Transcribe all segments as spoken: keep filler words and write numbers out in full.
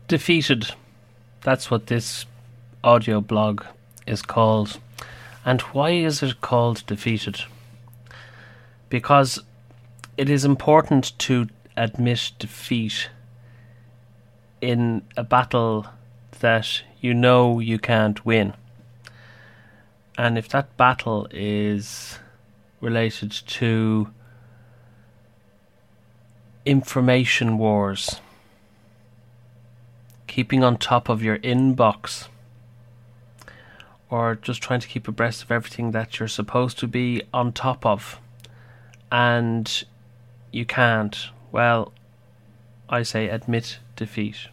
Defeated. That's what this audio blog is called. And why is it called Defeated? Because it is important to admit defeat in a battle that you know you can't win. And if that battle is related to information wars, keeping on top of your inbox, or just trying to keep abreast of everything that you're supposed to be on top of, and you can't, well, I say admit defeat.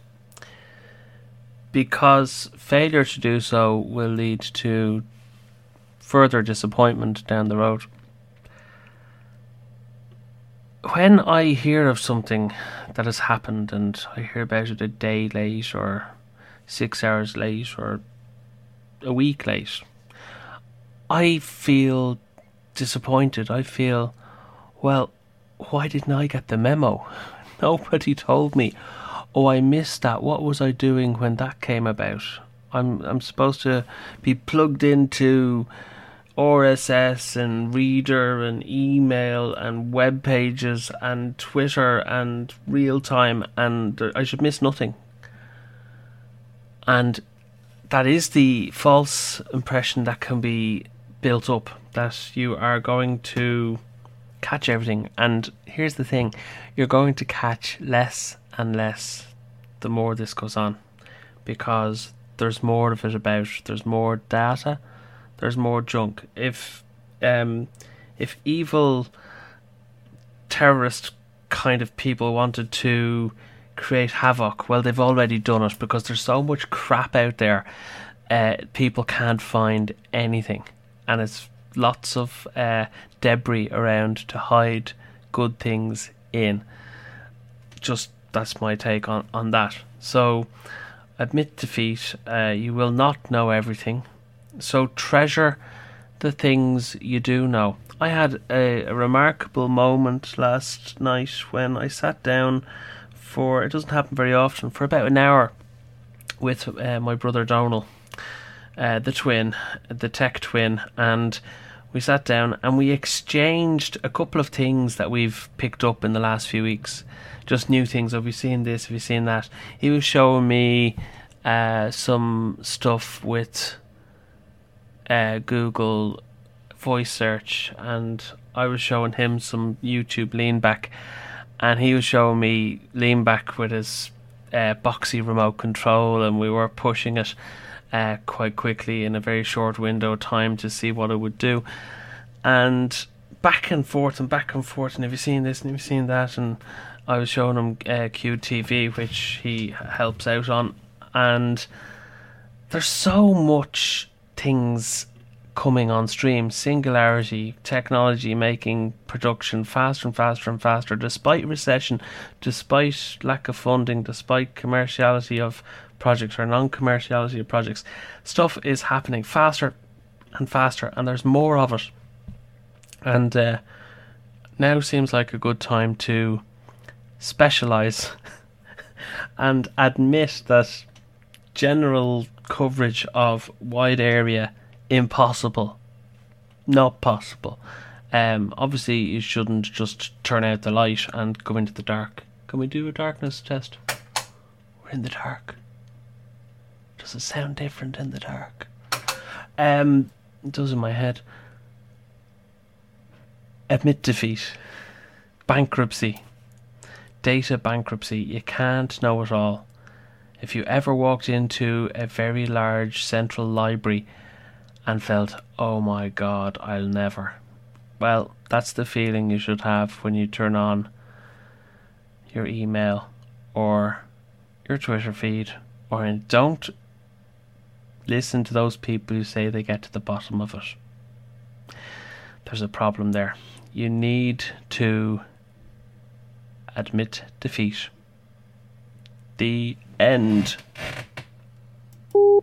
Because failure to do so will lead to further disappointment down the road. When I hear of something that has happened and I hear about it a day late or six hours late or a week late, I feel disappointed. I feel, well, why didn't I get the memo? Nobody told me. Oh, I missed that. What was I doing when that came about? I'm I'm supposed to be plugged into R S S and Reader and email and web pages and Twitter and real time, and I should miss nothing. And that is the false impression that can be built up, that you are going to catch everything. And here's the thing, you're going to catch less and less the more this goes on, because there's more of it about, there's more data, there's more junk. If um, if evil terrorist kind of people wanted to create havoc, well, they've already done it, because there's so much crap out there. Uh, people can't find anything, and it's lots of uh, debris around to hide good things in. Just that's my take on, on that. So admit defeat. Uh, you will not know everything, so treasure the things you do know. I had a, a remarkable moment last night when I sat down for, it doesn't happen very often, for about an hour with uh, my brother Donal, uh, the twin, the tech twin, and we sat down and we exchanged a couple of things that we've picked up in the last few weeks. Just new things. Have you seen this? Have you seen that? He was showing me uh, some stuff with uh, Google voice search, and I was showing him some YouTube lean back, and he was showing me lean back with his uh, boxy remote control, and we were pushing it uh, quite quickly in a very short window of time to see what it would do, and back and forth and back and forth, and have you seen this and have you seen that, and I was showing him uh, Q T V, which he helps out on, and there's so much things coming on stream. Singularity, technology making production faster and faster and faster, despite recession, despite lack of funding, despite commerciality of projects or non-commerciality of projects. Stuff is happening faster and faster, and there's more of it. And uh, now seems like a good time to specialise and admit that general coverage of wide area, impossible, not possible. Um, obviously you shouldn't just turn out the light and go into the dark. Can we do a darkness test? We're in the dark. Does it sound different in the dark? Um, it does in my head. Admit defeat. Bankruptcy. Data bankruptcy. You can't know it all. If you ever walked into a very large central library and felt, oh my god, I'll never. Well, that's the feeling you should have when you turn on your email or your Twitter feed, or in, don't listen to those people who say they get to the bottom of it. There's a problem there. You need to admit defeat. The end.